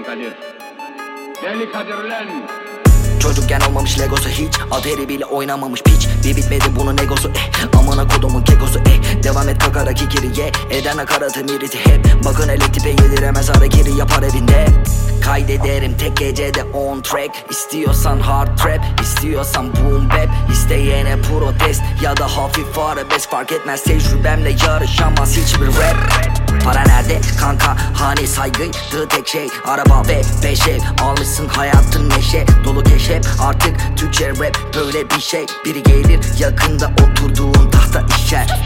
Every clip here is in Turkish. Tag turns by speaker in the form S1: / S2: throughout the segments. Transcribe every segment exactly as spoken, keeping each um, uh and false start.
S1: Kadir. Deli Kadir ulan.
S2: Çocukken olmamış legosu hiç, Atari bile oynamamış piç. Bir bitmedi bunun egosu eh, amına kodumun kekosu eh. Devam et kakarak ikiriye, eden nakaratı miriti hep. Bakın hele tipe yediremez hareketi yapar evinde. Kaydederim tek gecede on track. İstiyorsan hard trap, istiyorsan boom bap. İsteyene protest ya da hafif arabesk. Fark etmez tecrübemle yarışamaz hiçbir rap. Para nerede kanka, hani saygıydı tek şey. Araba ve beş ev, almışsın hayatın neşe dolu keşef. Artık Türkçe rap böyle bir şey. Biri gelir yakında oturduğun tahta işer.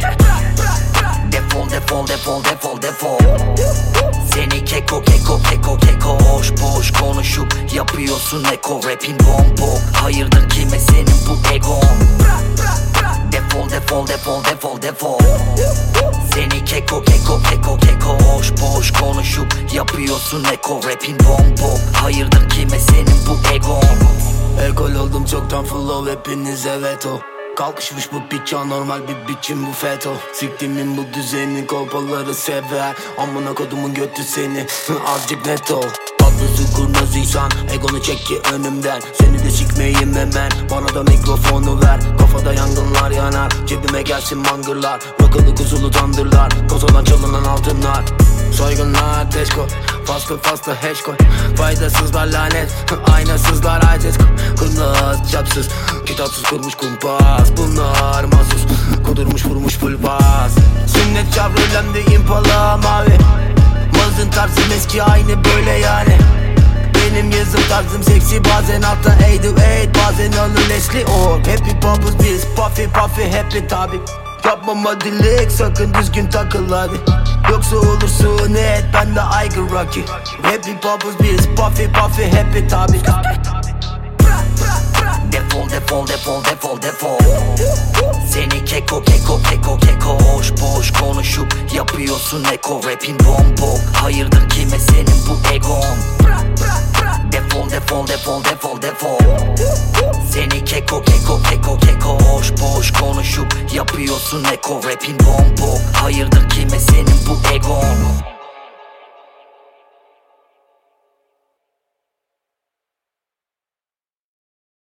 S2: Defol defol defol defol defol. Seni keko keko keko keko. Boş boş konuşup yapıyorsun eko. Rapin bombo, hayırdır kime senin bu egon. Defol defol defol defol defol. Seni keko keko keko keko. Boş boş konuşup yapıyorsun eko. Rapin bombo, hayırdır kime senin bu egon.
S3: Ekol oldum çoktan flow hepinize veto. Kalkışmış bu piç anormal bir biçim bu feto. Siktimin bu düzeni kolpaları sever. Amına kodumun götü seni azıcık net ol. Tatlısı kurnazıysan egonu çek ki önümden. Seni de sikmeyeyim hemen, bana da mikrofonu ver. Kafada yangınlar yanar, cebime gelsin mangırlar. Rokalı kuzulu tandırlar, kozadan çalınan altınlar. Soygunlar teşko, fazla fazla hash koy. Faydasızlar lanet, aynasızlar aciz. Kurnaz çapsız, kitapsız kurmuş kumpas. Bunlar mahsus, kudurmuş vurmuş full bas. Sünnet çavrelemde impala mavi. Mazın tarzım eski aynı böyle yani. Benim yazım tarzım seksi, bazen hatta eight to eight, bazen alır Leslie Orr. Happy bubbles biz, puffy puffy happy tabi. Yapmam adilik, sakın düzgün takıl hadi. Yoksa olursun net, ben de aygır Rocky. Happy bubbles biz, puffy puffy happy tabi.
S2: Defol defol defol defol defol. Seni keko keko keko keko. Boş boş konuşup yapıyorsun eko. Rapin bombo, hayırdır kime senin bu egon. Defol defol defol defol defol. Seni keko keko keko keko. Boş boş konuşup yapıyorsun eko. Rapin bombo, hayırdır kime senin bu egon.